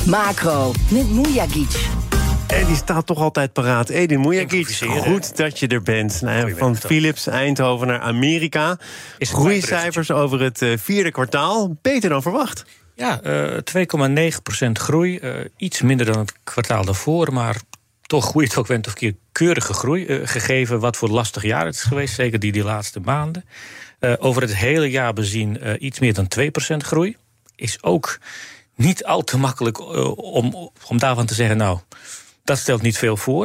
Macro, met Mujagic. En die staat toch altijd paraat. Edin Mujagic, goed dat je er bent. Van Philips, Eindhoven naar Amerika. Groeicijfers over het vierde kwartaal. Beter dan verwacht. Ja, 2,9% groei. Iets minder dan het kwartaal daarvoor, maar toch groeit ook went of keer keurige groei. Gegeven wat voor lastig jaar het is geweest, zeker die laatste maanden. Over het hele jaar bezien iets meer dan 2% groei. Is ook niet al te makkelijk om daarvan te zeggen, nou, dat stelt niet veel voor.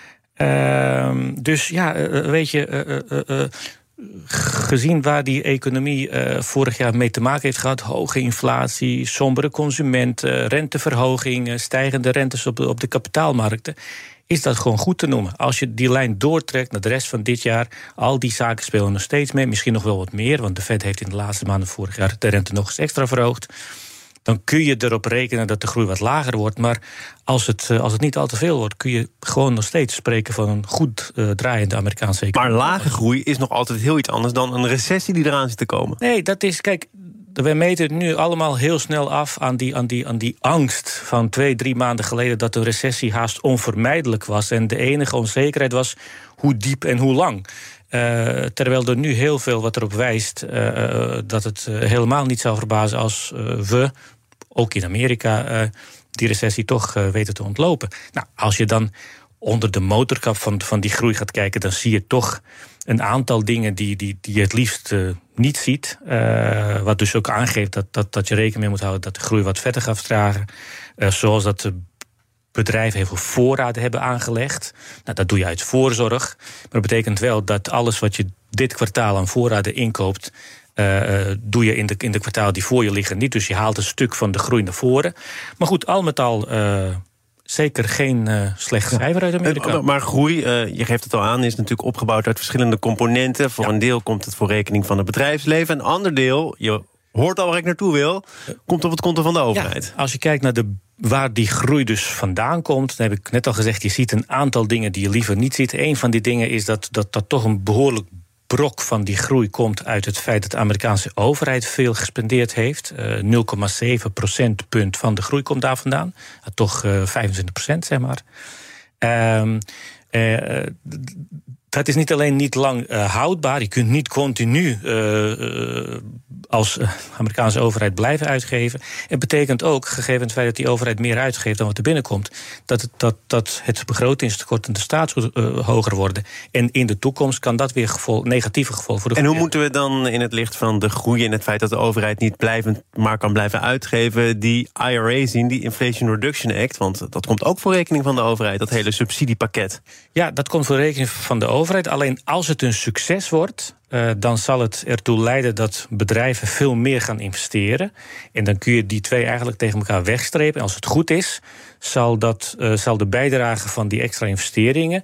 Dus ja, weet je, gezien waar die economie vorig jaar mee te maken heeft gehad, hoge inflatie, sombere consumenten, renteverhoging, stijgende rentes op de kapitaalmarkten, is dat gewoon goed te noemen. Als je die lijn doortrekt naar de rest van dit jaar, al die zaken spelen nog steeds mee, misschien nog wel wat meer, want de Fed heeft in de laatste maanden vorig jaar de rente nog eens extra verhoogd. Dan kun je erop rekenen dat de groei wat lager wordt. Maar als het niet al te veel wordt, kun je gewoon nog steeds spreken van een goed draaiende Amerikaanse economie. Maar lage groei is nog altijd heel iets anders dan een recessie die eraan zit te komen. Nee, dat is, kijk, we meten het nu allemaal heel snel af aan die angst van 2-3 maanden geleden dat een recessie haast onvermijdelijk was. En de enige onzekerheid was hoe diep en hoe lang. Terwijl er nu heel veel wat erop wijst dat het helemaal niet zou verbazen als we, ook in Amerika, die recessie toch weten te ontlopen. Nou, als je dan onder de motorkap van die groei gaat kijken, dan zie je toch een aantal dingen die je het liefst niet ziet. Wat dus ook aangeeft dat je rekening mee moet houden dat de groei wat verder gaat vertragen. Zoals dat de bedrijven heel veel voorraden hebben aangelegd. Nou, dat doe je uit voorzorg. Maar dat betekent wel dat alles wat je dit kwartaal aan voorraden inkoopt, doe je in de kwartaal die voor je liggen niet. Dus je haalt een stuk van de groei naar voren. Maar goed, al met al zeker geen slecht cijfer uit Amerika. Maar groei, je geeft het al aan, is natuurlijk opgebouwd uit verschillende componenten. Voor een deel komt het voor rekening van het bedrijfsleven. Een ander deel, je hoort al waar ik naartoe wil, komt op het konto van de overheid. Ja, als je kijkt naar waar die groei dus vandaan komt, dan heb ik net al gezegd, je ziet een aantal dingen die je liever niet ziet. Een van die dingen is dat toch een behoorlijk brok van die groei komt uit het feit dat de Amerikaanse overheid veel gespendeerd heeft. 0,7 procentpunt van de groei komt daar vandaan. Toch 25%, zeg maar. Dat is niet alleen niet lang houdbaar. Je kunt niet continu als Amerikaanse overheid blijven uitgeven. Het betekent ook, gegeven het feit dat die overheid meer uitgeeft dan wat er binnenkomt, dat het begrotingstekort en de staatsschuld hoger worden. En in de toekomst kan dat weer negatieve gevolgen voor de groei. En hoe moeten we dan in het licht van de groei en het feit dat de overheid niet blijvend maar kan blijven uitgeven, die IRA zien, die Inflation Reduction Act, want dat komt ook voor rekening van de overheid, dat hele subsidiepakket. Ja, dat komt voor rekening van de overheid. Alleen als het een succes wordt, dan zal het ertoe leiden dat bedrijven veel meer gaan investeren. En dan kun je die twee eigenlijk tegen elkaar wegstrepen. En als het goed is, zal de bijdrage van die extra investeringen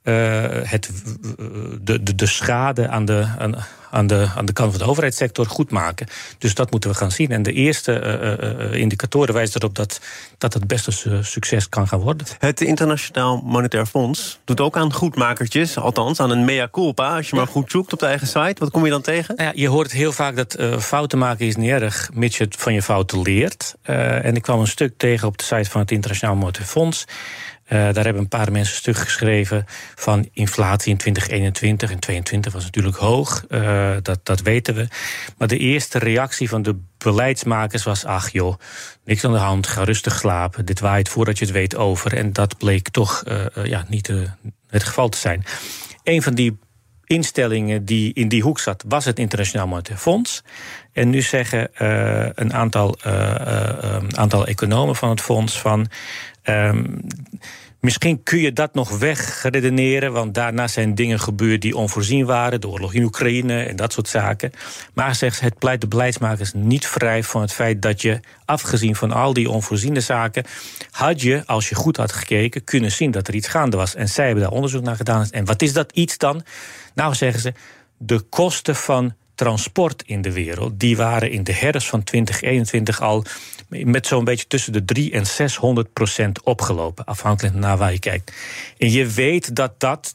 de schade aan de kant van de overheidssector goed maken. Dus dat moeten we gaan zien. En de eerste indicatoren wijzen erop dat het best een succes kan gaan worden. Het Internationaal Monetair Fonds doet ook aan goedmakertjes, althans aan een mea culpa. Als je maar goed zoekt op de eigen site, wat kom je dan tegen? Nou ja, je hoort heel vaak dat fouten maken is niet erg, mits je het van je fouten leert. En ik kwam een stuk tegen op de site van het Internationaal Monetair Fonds. Daar hebben een paar mensen een stuk geschreven van inflatie in 2021 en 2022 was natuurlijk hoog. Dat weten we. Maar de eerste reactie van de beleidsmakers was, ach joh, niks aan de hand, ga rustig slapen. Dit waait voordat je het weet over. En dat bleek toch niet het geval te zijn. Een van die instellingen die in die hoek zat, was het Internationaal Monetair Fonds. En nu zeggen een aantal economen van het fonds van, misschien kun je dat nog wegredeneren, want daarna zijn dingen gebeurd die onvoorzien waren, de oorlog in Oekraïne en dat soort zaken. Maar zegt het pleit de beleidsmakers niet vrij van het feit dat je, afgezien van al die onvoorziene zaken, had je, als je goed had gekeken, kunnen zien dat er iets gaande was. En zij hebben daar onderzoek naar gedaan. En wat is dat iets dan? Nou, zeggen ze, de kosten van transport in de wereld, die waren in de herfst van 2021 al met zo'n beetje tussen de 300% en 600% opgelopen, afhankelijk naar waar je kijkt. En je weet dat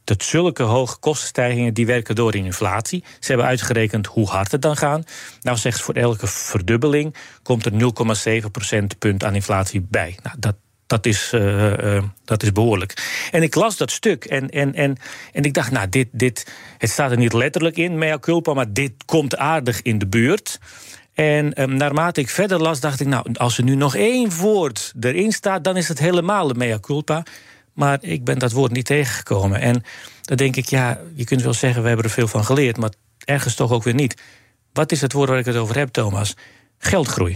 dat zulke hoge kostenstijgingen die werken door in inflatie. Ze hebben uitgerekend hoe hard het dan gaat. Nou zegt voor elke verdubbeling komt er 0,7 procentpunt aan inflatie bij. Nou, dat is behoorlijk. En ik las dat stuk en ik dacht, nou, het staat er niet letterlijk in, mea culpa, maar dit komt aardig in de buurt. En naarmate ik verder las, dacht ik, nou, als er nu nog 1 woord erin staat, dan is het helemaal de mea culpa. Maar ik ben dat woord niet tegengekomen. En dan denk ik, ja, je kunt wel zeggen, we hebben er veel van geleerd, maar ergens toch ook weer niet. Wat is het woord waar ik het over heb, Thomas? Geldgroei.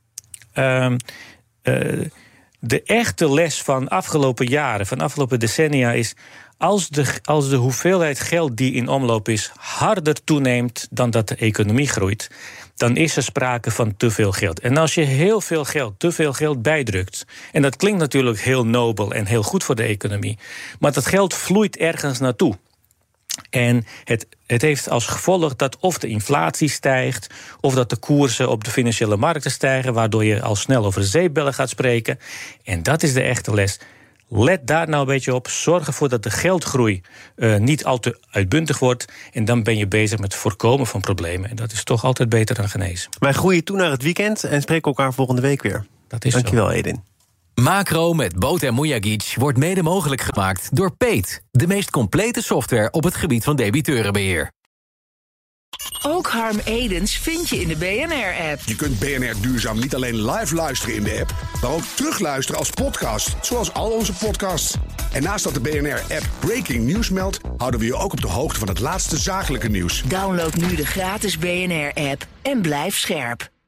De echte les van afgelopen jaren, van afgelopen decennia is, als de hoeveelheid geld die in omloop is harder toeneemt dan dat de economie groeit, dan is er sprake van te veel geld. En als je heel veel geld, te veel geld bijdrukt, en dat klinkt natuurlijk heel nobel en heel goed voor de economie, maar dat geld vloeit ergens naartoe. En het heeft als gevolg dat of de inflatie stijgt, of dat de koersen op de financiële markten stijgen, waardoor je al snel over zeepbellen gaat spreken. En dat is de echte les. Let daar nou een beetje op. Zorg ervoor dat de geldgroei niet al te uitbundig wordt. En dan ben je bezig met het voorkomen van problemen. En dat is toch altijd beter dan genezen. Wij groeien toe naar het weekend en spreken elkaar volgende week weer. Dat is Dankjewel, zo. Edin. Macro met Boot en Mujagic wordt mede mogelijk gemaakt door Peet, de meest complete software op het gebied van debiteurenbeheer. Ook Harm Edens vind je in de BNR-app. Je kunt BNR Duurzaam niet alleen live luisteren in de app, maar ook terugluisteren als podcast, zoals al onze podcasts. En naast dat de BNR-app Breaking News meldt, houden we je ook op de hoogte van het laatste zakelijke nieuws. Download nu de gratis BNR-app en blijf scherp.